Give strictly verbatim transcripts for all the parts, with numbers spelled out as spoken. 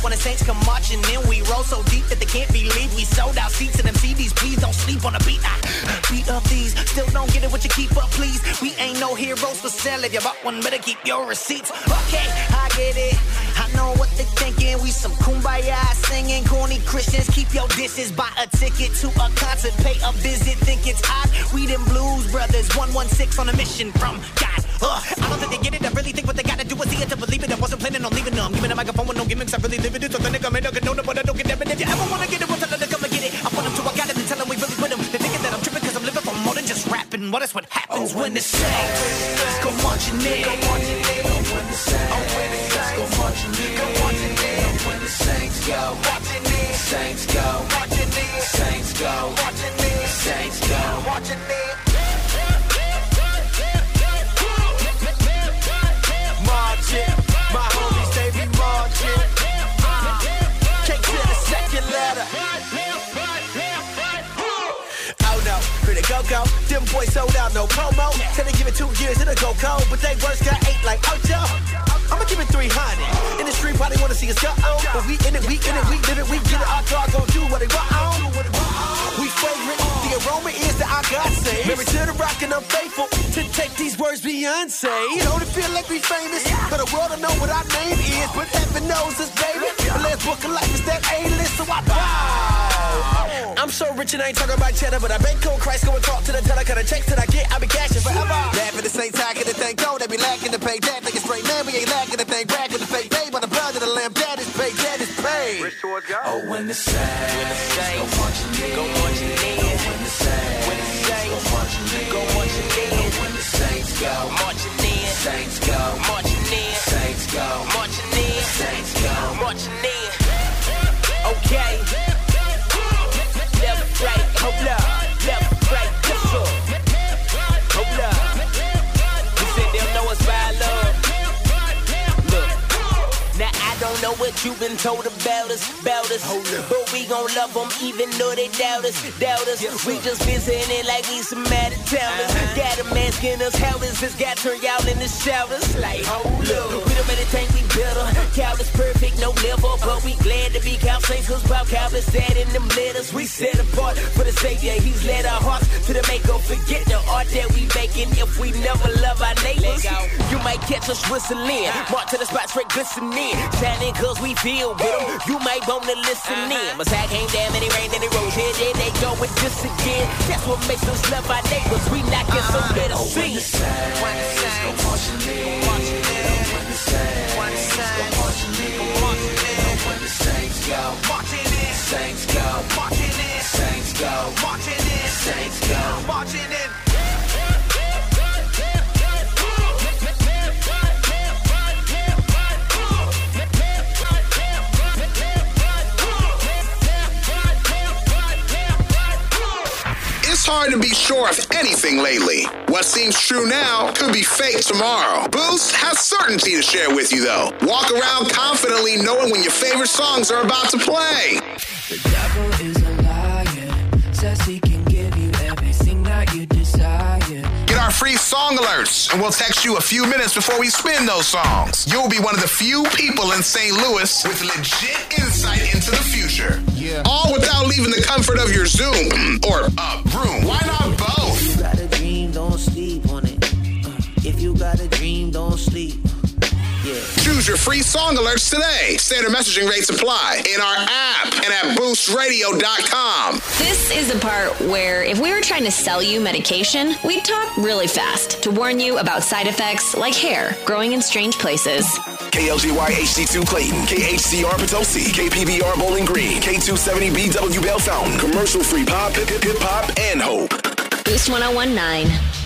when the Saints come marching in. We roll so deep that they can't believe we sold out seats and them C Ds. Please don't sleep on the beat. I beat up these. Still don't get it what you keep up, please. We ain't no heroes for sale. If you bought one, better keep your receipts. Okay, I get it. I know what they thinking. We some kumbaya singing. Corny Christians, keep your dishes. Buy a ticket to a concert, pay a visit. Think it's odd. We them blues brothers. one one six on a mission from God. Uh, I don't think they get it. I really think what they gotta do is see it to believe it. I wasn't planning on leaving them. Give me the microphone with no gimmicks. I really live it. It's authentic. I made a good note, but I don't get that. But if you ever wanna get it, we'll tell them to come and get it. I want them to, I got it, and tell them we really with them. They're thinking that I'm tripping because I'm living for more than just rapping. What is what happens oh, when the Saints go marching in? Go marching in. When the Saints go marching in. Go marching in. When the Saints go marching in. Saints go marching in. Saints go marching in. Saints go marching in. Marching, my homies they be marching. Cake to the second letter. Oh no, for the go-go, them boys sold out, no promo. Said they give it two years, it'll go cold, but they worst got eight like Ocho. I'ma give it three hundred. In the street, probably wanna see us go on, but we in it, we in it, we live it, we get it. Our dog gon' do what they want on. We fragrant, the aroma is that I got saved. Married to the rock and I'm faithful to take these words Beyonce. You don't feel like we famous, but the world don't know what our name is, but heaven knows us, baby. But let's book a life, it's that A-list, so I bow. I'm so rich and I ain't talking about cheddar, but I been cold Christ, go and talk to the teller, cut the checks that I get, I be cashing forever. Laugh at the same time, get the thing go, they be lacking to pay that, think it's straight man, we ain't lacking the thing, brag with the fake pay, but the blood of the lamb, that is paid, that is paid. Oh, when the Saints go marching in, go marching in, when the Saints, when the Saints go marching in, go marching in, when the Saints go marching in, Saints go marching in, Saints go marching in, Saints go marching in. Okay. Left, right, hold up. Left, right, left, up. Hold up. We said they'll know us by love. Look, now I don't know what you've been told about us, about us, but we gon' love them even though they doubt us, doubt us. We just visiting like we some mad towners. Got them asking us how is this guy turn y'all in the showers? Like, hold up, we don't really think we better. Cow is perfect, no liver, but we glad to be cow saints, cause Bob Cow is sad in them letters. We set apart for the Savior, he's led our hearts to the maker. Forget the art that we making if we never love our neighbors. You might catch us whistling, march to the spot straight glistening, shining cause we feel with them. You might wanna listen in. My side came down and it rained and it rose. Here, there they go with this again. That's what makes us love our neighbors. We not get so better oh, see. When the Saints go marching in, when the Saints go marching in, when the Saints go marching in, Saints go marching in, Saints go marching in, Saints go marching in. It's hard to be sure of anything lately. What seems true now could be fake tomorrow. Boost has certainty to share with you, though. Walk around confidently knowing when your favorite songs are about to play. The devil is a liar, says he can give you everything that you desire. Get our free song alerts, and we'll text you a few minutes before we spin those songs. You'll be one of the few people in Saint Louis with legit insight into the future. Yeah. All without leaving the comfort of your Zoom or uh, room. Why not both? If you got a dream, don't sleep on it. Uh, if you got a dream, don't sleep. Yeah. Choose your free song alerts today. Standard messaging rates apply in our app and at boost radio dot com. This is the part where if we were trying to sell you medication, we'd talk really fast to warn you about side effects like hair growing in strange places. K L G Y H D two Clayton, K H C R Potosi, K P B R Bowling Green, K two seventy B W Bell Fountain, commercial free pop, hip hip hip hop, and hope. Boost one oh one nine.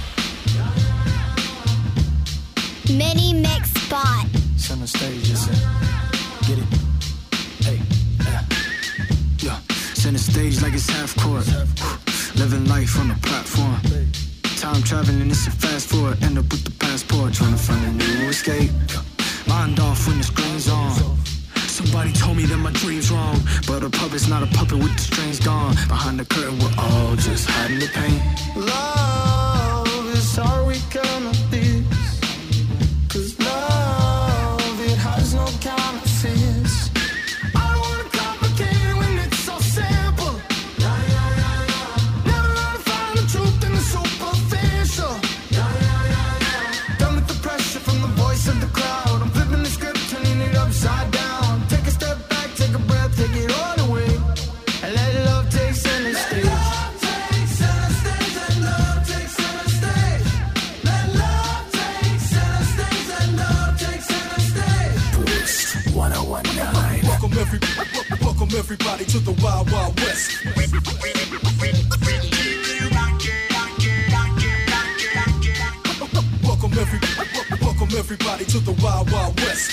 Mini mix spot. Center stage, just get it. Hey, yeah, yeah. Center stage like it's half court. Living life on the platform. Time traveling, it's a fast forward. End up with the passport, trying to find a new escape. Lined off when the screen's on. Somebody told me that my dream's wrong, but a puppet's not a puppet with the strings gone. Behind the curtain, we're all just hiding the pain. Love is all we gonna be. Cause love, it has no counterfeits. everybody to the Wild Wild West. Welcome, every, welcome everybody to the Wild Wild West.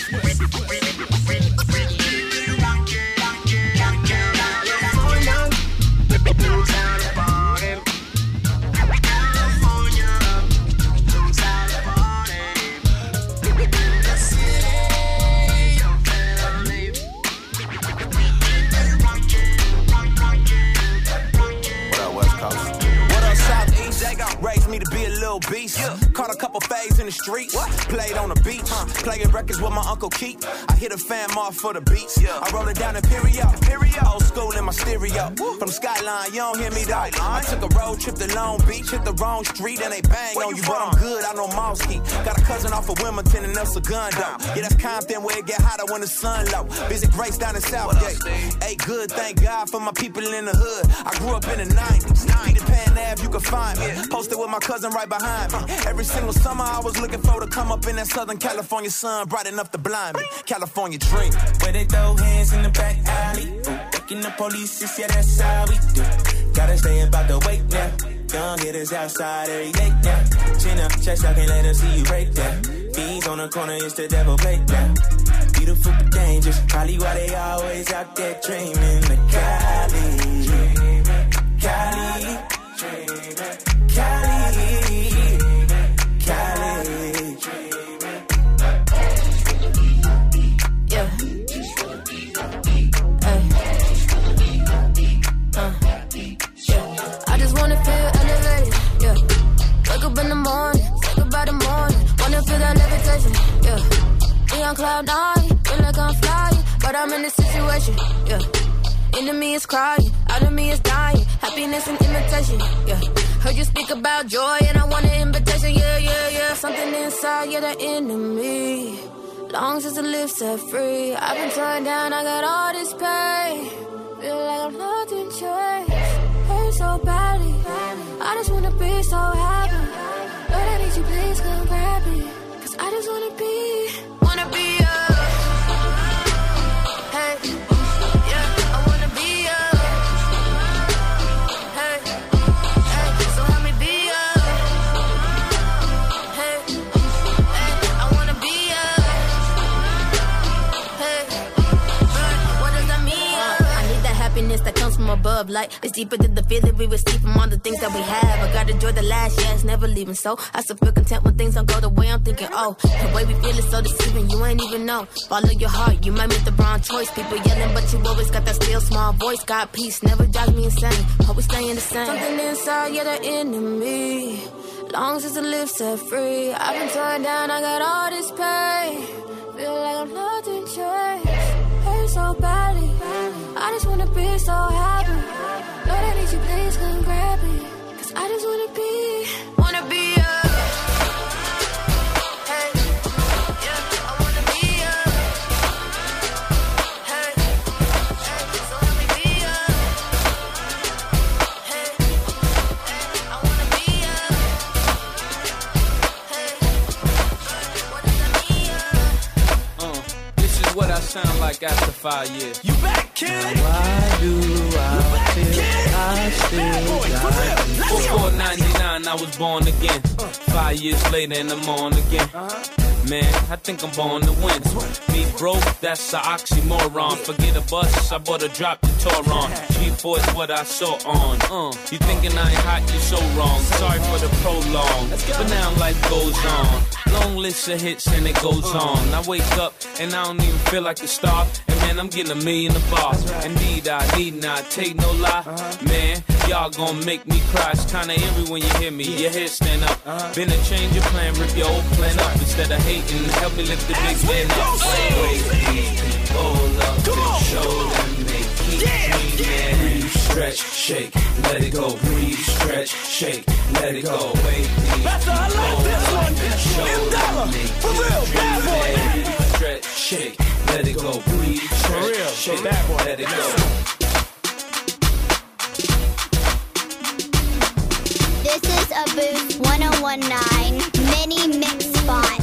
Raised me to be a little beast. Yeah. Caught a couple faves in the streets. What? Played on the beach. Huh. Playing records with my Uncle Keith. I hit a fam off for the beats. Yeah. I roll it down Imperial. Imperial. Old school in my stereo. Woo. From Skyline, you don't hear me though. I took a road trip to Long Beach. Hit the wrong street and they bang Where on you, from? But I'm good, I know Mosky. Got a cousin off of Wilmington and El Segundo. Yeah, that's Compton where it get hotter when the sun low. Visit Grace down in Southgate. Hey, good, thank God for my people in the hood. I grew up in the nineties. Peter Pan Ave, you can find me. Posted with my cousin right behind me. Every single summer I was looking for to come up in that Southern California sun, bright enough to blind me. California dream. Where they throw hands in the back alley. Waking the police, yeah, that's how we do. Gotta stay about the wait now. Young hitters outside every day now. Chin up, chest out, can't let them see you break down. Fiends on the corner, it's the devil playground. Beautiful but dangerous. Probably why they always out there dreaming. The Cali, Cali, Cali, Cali. Yeah. Hey. Uh. Yeah. I just wanna feel elevated. Yeah. Wake up in the morning, think about the morning. Wanna feel that levitation. Yeah. Be on cloud nine, feel like I'm flying, but I'm in this situation. Yeah. Into me is crying, out of me is dying. Happiness and imitation, yeah. Heard you speak about joy and I want an invitation, yeah, yeah, yeah. Something inside, yeah, that enemy. Longs as it lives set free. I've been turned down, I got all this pain. Feel like I'm lost in chains. Hurt so badly. I just wanna be so happy. Lord, I need you, please come grab me. Cause I just wanna be, wanna be up. Hey. That comes from above, like it's deeper than the feeling we receive from all the things that we have. I gotta enjoy the last, yeah, it's never leaving. So I still feel content when things don't go the way I'm thinking. Oh, the way we feel is so deceiving, you ain't even know. Follow your heart, you might make the wrong choice. People yelling, but you always got that still small voice. Got peace, never drives me insane. Always staying the same. Something inside, yeah, the enemy. Longs as it lives set free. I've been turned down, I got all this pain. Feel like I'm lost in chains. Hurt so badly. I just wanna be so happy. Lord, I need you, please come grab me. Cause I just wanna be, wanna be up. Hey, yeah, I wanna be up. Hey, hey, so let me be up. Hey, hey, I wanna be up. Hey, what does that mean? Uh, this is what I sound like after five years. You back, kid? Why do I feel I still got Before ninety-nine, I was born again. Five years later, and I'm on again. Man, I think I'm born to win. Me broke, that's a oxymoron. Forget a bus, I bought a drop to Toron. G four is what I saw on. Uh, you thinking I ain't hot, you're so wrong. Sorry for the prolong, but now life goes on. Long list of hits and it goes on. I wake up and I don't even feel like a star. And man, I'm getting a million a bar. Indeed, I need not take no lie. Man, y'all gon' make me cry. It's kinda eerie when you hear me. Your head stand up. Been a change of plan, rip your old plan up. Instead of hating, help me lift the big man up. Wake these people up and show them they keep dreaming. Breathe, stretch, shake, let it go. Breathe, stretch, shake, let it go. Wake these people up and show them they keep dreaming. Breathe, stretch, shake, let it go. Breathe, stretch, shake, let it go. This is a Boost one oh one nine mini mix spot.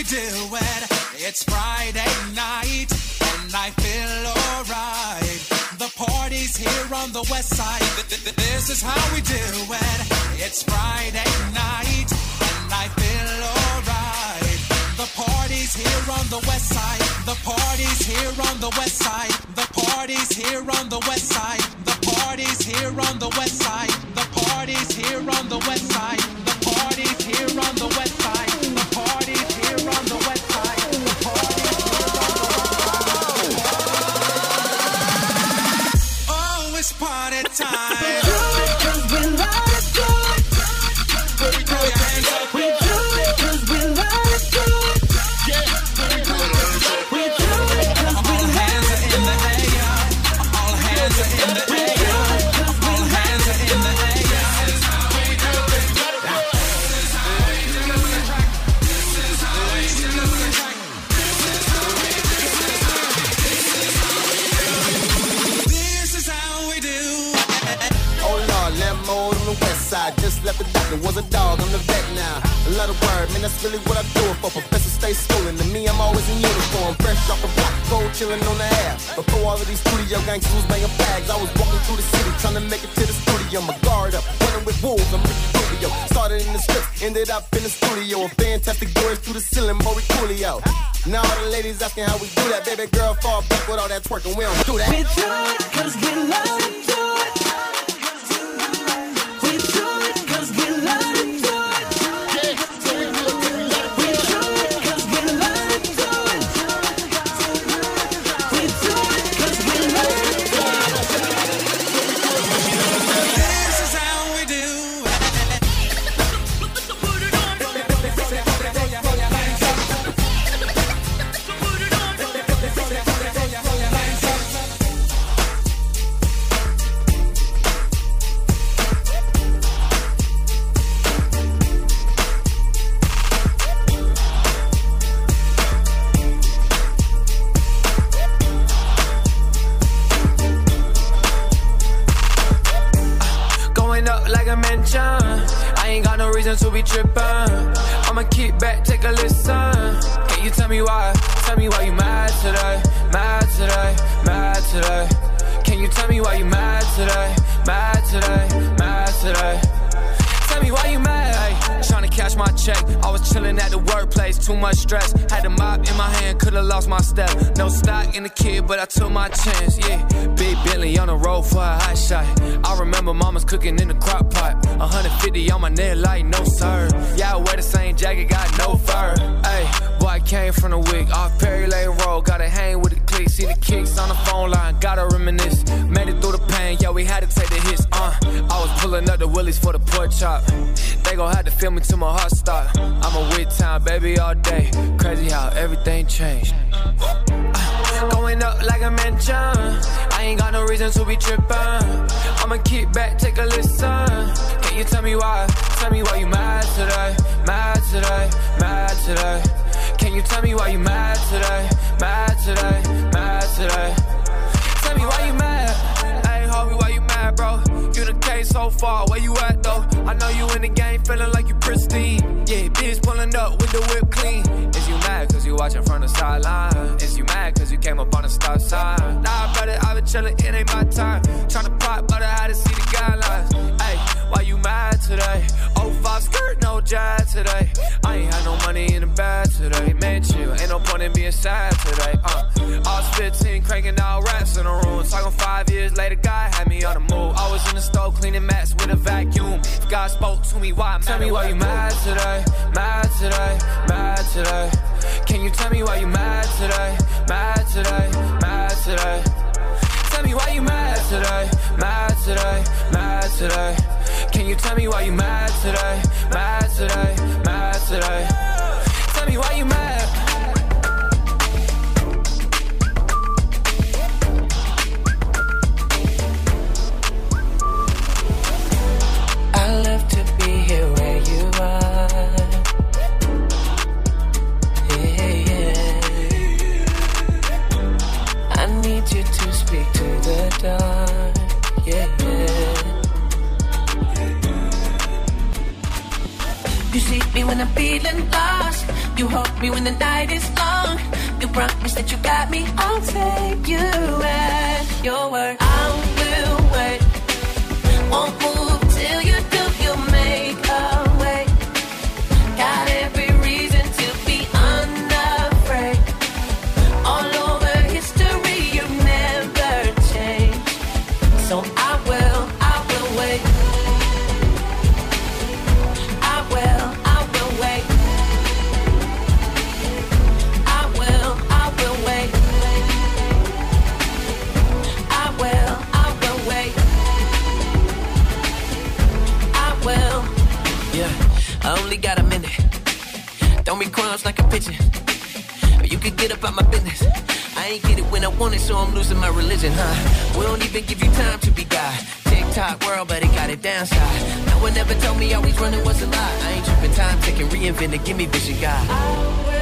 we do it. It's Friday night, and I feel alright. The party's here on the west side. This is how we do it. It's Friday night, and I feel alright. The party's here on the west side. The party's here on the west side. The party's here on the west side. The party's here on the west side. The party's here on the west side. The party's here on the west side. The party's here on the west side. The party's here on the west side. Oh, it's party time. We do it 'cause we love it good. We do it 'cause we love it good. Yeah, we do it 'cause we love it good. All hands are in the air. All hands are in the air. All hands are in the air. This is how we do it. This is how we do it. This is how we do it. This is how we do it. This is how we do it. Oh Lord, Lambo on the west side. Just left the doctor, was a dog, I'm the vet now. A lot of word, man, that's really what I do it for. Professor stay schooling, to me I'm always in uniform. Fresh off the block, cold chillin' on the air. Before all of these studio gangsters was banging bags, I was walking through the city trying to make it to the studio. My guard up, running with wolves, I'm Ricky Rubio. Started in the script, ended up in the studio. A fantastic voice through the ceiling, Maury Coolio. Now all the ladies asking how we do that. Baby girl, fall back with all that twerking, we don't do that. We do it 'cause we love to do it. We do it 'cause we love to do it. We do it 'cause we love to do it. We do it 'cause we love to do it. This is how we do it. Going up like a mansion. I ain't got no reason to be trippin'. I'ma kick back, take a listen. Can you tell me why? Tell me why you mad today? Mad today? Mad today? Can you tell me why you mad today? Mad today? Mad today? Tell me why you mad? Ay, tryna cash my check. I was chillin' at the workplace, too much stress. Had the mop in my hand, coulda lost my step. No stock in the kid, but I took my chance, yeah. Big Bentley on the road for a hot shot. I remember mama's cooking in the crock pot. one fifty on my neck like no sir. Yeah, I wear the same jacket, got no fur. Ay, boy, I came from the wig, off Perry Lane Road. Gotta hang with the clique, see the kicks on the phone line. Gotta reminisce, made it through the pain, yeah, we had to take the hits, uh. I was pulling up the willies for the pork chop. They gon' have to feel me till my heart stop. I'm a with town baby all day. Crazy how everything changed. Uh, going up like a mansion. I ain't got no reason to be trippin'. I'ma kick back, take a listen. Can you tell me why? Tell me why you mad today? Mad today? Mad today? Can you tell me why you mad today? Mad today? Mad today? Tell me why you mad? Hey, homie, why you mad, bro? You done came so far, where you at, though? I know you in the game, feeling like you pristine. Yeah, bitch pulling up with the whip clean. Is you mad cause you watching from the sideline? Is you mad cause you came up on the stop sign? Nah, brother, I've been chillin', it ain't my time. Tryna pop, but I had to see the guidelines. Hey, why you mad today? Oh, five skirt, no jazz today. I ain't had no money in the bag today. Man, chill, ain't no point in being sad today. Uh, I was fifteen, cranking out raps in the room. Talking five years later, God had me on the move. I was in the stove cleaning mats with a vacuum. If God spoke to me, why? Tell me why you mad today? Mad today? Mad today? Can you tell me why you mad today? Mad today? Mad today? Tell me why you mad today? Mad today? Mad today? Can you tell me why you mad today? Mad today? Mad today? Tell me why you mad? I love to be here where you are. Yeah, yeah. I need you to speak to the dark. Yeah, yeah. You see me when I'm feeling lost. You hold me when the night is long. You promise that you got me. I'll take you at your word. I will wait. Won't move till you do. You make a way. Got every reason to be unafraid. All over history, you never change. So I will, I will wait. I will, I will wait. I will, I will wait. I will, I will wait. I will. Yeah, I only got a minute. Don't be crumbs like a pigeon. Or you could get up out my business. I ain't get it when I want it, so I'm losing my religion, huh? We don't even give you time to be God. TikTok world, but it got it downside. No one ever told me always running was a lie. I ain't tripping, time taking, reinventing, give me vision, God. I will.